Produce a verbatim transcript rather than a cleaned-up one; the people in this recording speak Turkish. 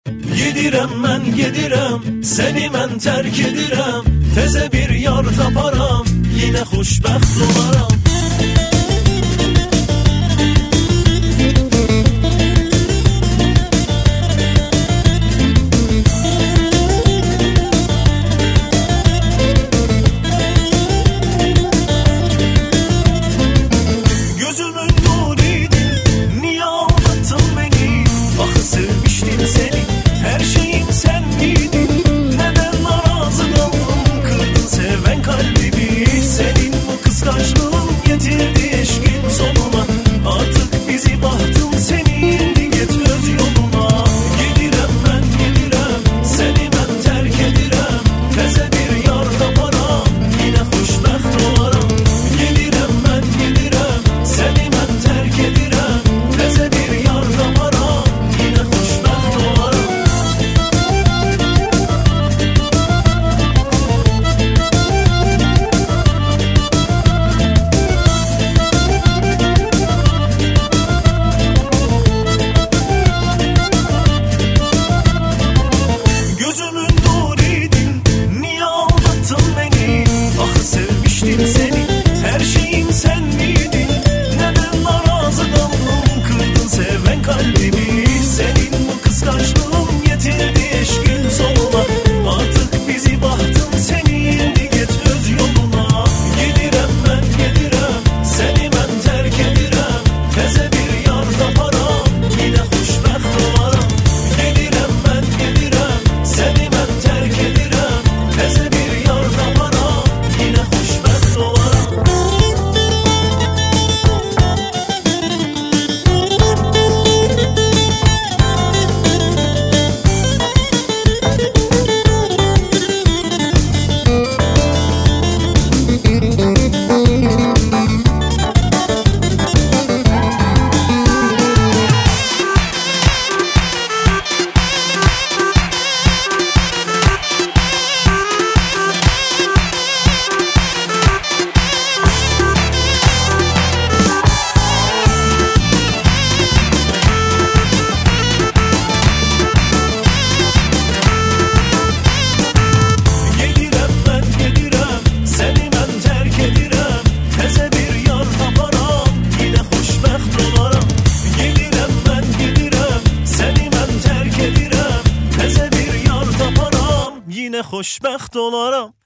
Gedirem mən gedirəm, səni mən tərk edirəm. Təzə bir yar taparam, yenə xoşbəxt olaram. Gözümün nuriydin, niyə aldattın beni? Axı sevmişdim seni, her şeyim sen miydin? Neden narazı kaldım, kırdın seven kalbimi? Senin bu kıskançlığın getirdi eşkin sonuna. Artık bizi bahtım seni, indi git öz yoluna. Gedirem ben gedirem, seni ben terk edirem. Teze bir yar taparam, yine xoşbəxt olaram. Gedirem ben gedirem, seni ben terk edirem. Teze bir yar taparam, yine xoşbəxt olaram. Gözümün nuriydin, niye aldattın beni? Axı sevmiştim seni, her şeyim sen miydin? Neden narazı kaldım, kırdın seven kalbimi? Senin bu kıskançlığın getirdi eşkin sonuna. Artık bizi bahtım seni, indi git öz yoluna. Gedirem ben gedirem, seni ben terk edirem. Teze bir yar taparam, yine xoşbəxt olaram. Gedirem ben gedirem, seni ben terk edirem. Teze bir yar taparam, yine xoşbəxt olaram. Gedirem ben gedirem, seni ben terk edirem. Teze bir yar taparam, yine xoşbəxt olaram. Gedirem ben gedirem, seni ben terk edirem. Teze bir yar taparam, yine xoşbəxt olaram.